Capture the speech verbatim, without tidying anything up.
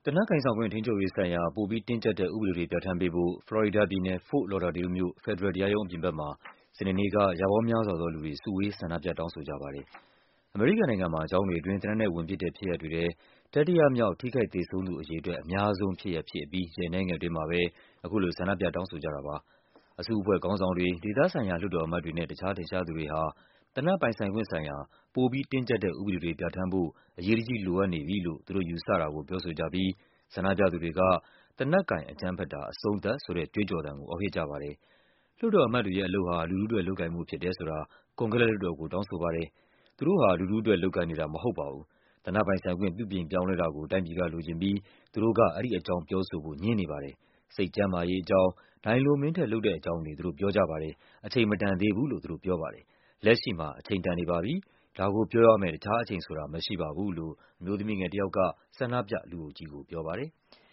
သေနတ်ကိုင်ဆောင်ခွင့် ထိန်းချုပ်ရေးဆိုင်ရာ ပိုပြီးတင်းကျပ်တဲ့ ဥပဒေတွေ ပြဌာန်းပေးဖို့ ဖလော်ရီဒါပြည်နယ်၊ Fort Lauderdale မြို့၊ ဖက်ဒရယ်တရားရုံး အပြင်ဘက်မှာ စနေနေ့က ရာပေါင်းများစွာသောလူတွေ စုဝေး ဆန္ဒပြ တောင်းဆိုကြပါတယ်။ အမေရိကန်နိုင်ငံမှာ ကျောင်းတွေအတွင်း သေနတ်နဲ့ဝင်ပစ်တဲ့ဖြစ်ရပ်တွေထဲ တတိယမြောက် ထိခိုက်သေဆုံးသူ အရေအတွက် အများဆုံးဖြစ်ရပ်ဖြစ်အပြီး ရက်အနည်းငယ်အတွင်းမှာပဲ အခုလို ဆန္ဒပြ တောင်းဆိုကြတာပါ။ အစုအဖွဲ့ခေါင်းဆောင်တွေ၊ ဒေသဆိုင်ရာ လွှတ်တော်အမတ်တွေနဲ့ တခြားထင်ရှားသူတွေဟာ သေနတ်ပိုင်ဆိုင်ခွင့်ဆိုင်ရာ ပိုပြီးတင်းကျပ်တဲ့ ဥပဒေတွေ ပြဌာန်းဖို့ အရေးတကြီး လိုအပ်နေပြီလို့ သူတို့ယူဆတာကို ပြောဆိုကြပြီး ဆန္ဒပြသူတွေက သေနတ်ကိုင် အကြမ်းဖက်တာ အဆုံးသတ်ဆိုတဲ့ ကြွေးကျော်သံကို အော်ဟစ်ကြပါတယ်။ လွှတ်တော်အမတ်တွေရဲ့အလုပ်ဟာ လူထုအတွက် လုပ်ကိုင်ဖို့ဖြစ်တယ်ဆိုတာ ကွန်ဂရက်လွှတ်တော်ကို တောင်းဆိုပါတယ်။ သူတို့ဟာ လူထုအတွက် လုပ်ကိုင်နေတာ မဟုတ်ပါဘူး၊ သေနတ်ပိုင်ဆိုင်ခွင့် ပြုပြင်ပြောင်းလဲတာကို တိုင်းပြည်ကလိုချင်ပြီး သူတို့က အဲဒီအကြောင်း ပြောဆိုဖို့ ငြင်းနေပါတယ်၊ စိတ်ကျန်းမာရေးအကြောင်း၊ နိုင်လိုမင်းထက် လုပ်တဲ့အကြောင်းတွေ သူတို့ပြောကြပါတယ်၊ အချိန်မတန်သေးဘူးလို့ သူတို့ပြောပါတယ်၊ လက်ရှိမှာ အချိန်တန်နေပါပြီ၊ ဒါကိုပြောရမယ့် တခြားအချိန်ဆိုတာ မရှိပါဘူးလို့ အမျိုးသမီးငယ်တယောက်က ဆန္ဒပြလူအုပ်ကြီးကို ပြောပါတယ်။